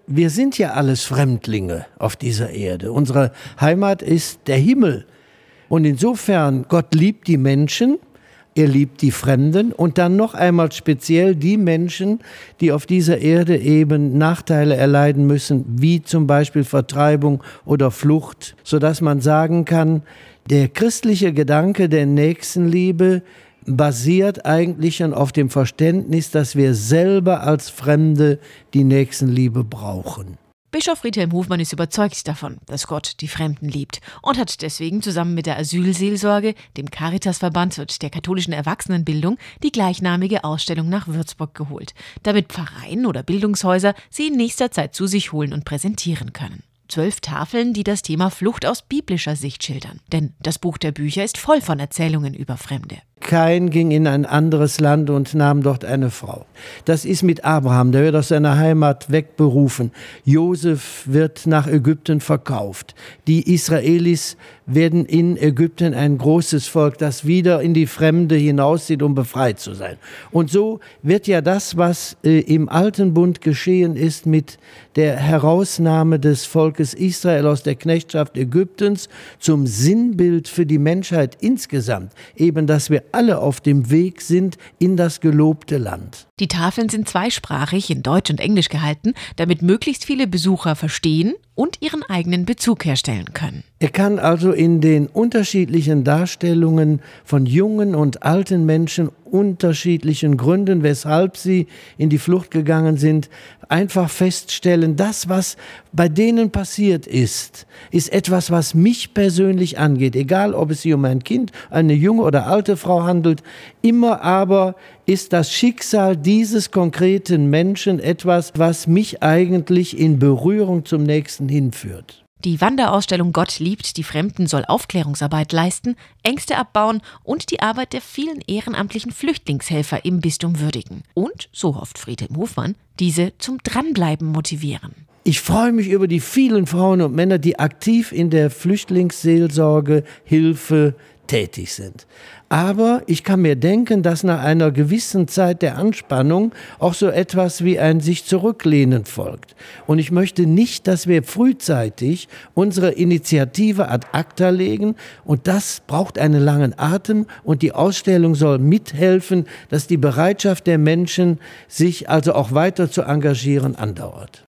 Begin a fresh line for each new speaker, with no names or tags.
wir sind ja alles Fremdlinge auf dieser Erde. Unsere Heimat ist der Himmel. Und insofern, Gott liebt die Menschen, er liebt die Fremden und dann noch einmal speziell die Menschen, die auf dieser Erde eben Nachteile erleiden müssen, wie zum Beispiel Vertreibung oder Flucht, sodass man sagen kann, der christliche Gedanke der Nächstenliebe basiert eigentlich schon auf dem Verständnis, dass wir selber als Fremde die Nächstenliebe brauchen.
Bischof Friedhelm Hofmann ist überzeugt davon, dass Gott die Fremden liebt und hat deswegen zusammen mit der Asylseelsorge, dem Caritasverband und der katholischen Erwachsenenbildung die gleichnamige Ausstellung nach Würzburg geholt, damit Pfarreien oder Bildungshäuser sie in nächster Zeit zu sich holen und präsentieren können. 12 Tafeln, die das Thema Flucht aus biblischer Sicht schildern. Denn das Buch der Bücher ist voll von Erzählungen über Fremde.
Kain ging in ein anderes Land und nahm dort eine Frau. Das ist mit Abraham, der wird aus seiner Heimat wegberufen. Josef wird nach Ägypten verkauft. Die Israelis werden in Ägypten ein großes Volk, das wieder in die Fremde hinauszieht, um befreit zu sein. Und so wird ja das, was im Alten Bund geschehen ist mit der Herausnahme des Volkes Israel aus der Knechtschaft Ägyptens, zum Sinnbild für die Menschheit insgesamt. Eben, dass wir alle auf dem Weg sind in das gelobte Land.
Die Tafeln sind zweisprachig in Deutsch und Englisch gehalten, damit möglichst viele Besucher verstehen und ihren eigenen Bezug herstellen können.
Er kann also in den unterschiedlichen Darstellungen von jungen und alten Menschen unterschiedlichen Gründen, weshalb sie in die Flucht gegangen sind, einfach feststellen, das, was bei denen passiert ist etwas, was mich persönlich angeht. Egal, ob es sich um ein Kind, eine junge oder alte Frau handelt, immer aber ist das Schicksal dieses konkreten Menschen etwas, was mich eigentlich in Berührung zum Nächsten hinführt.
Die Wanderausstellung Gott liebt die Fremden soll Aufklärungsarbeit leisten, Ängste abbauen und die Arbeit der vielen ehrenamtlichen Flüchtlingshelfer im Bistum würdigen. Und, so hofft Friedhelm Hofmann, diese zum Dranbleiben motivieren.
Ich freue mich über die vielen Frauen und Männer, die aktiv in der Flüchtlingsseelsorge, Hilfe tätig sind. Aber ich kann mir denken, dass nach einer gewissen Zeit der Anspannung auch so etwas wie ein sich zurücklehnen folgt. Und ich möchte nicht, dass wir frühzeitig unsere Initiative ad acta legen. Und das braucht einen langen Atem. Und die Ausstellung soll mithelfen, dass die Bereitschaft der Menschen, sich also auch weiter zu engagieren, andauert.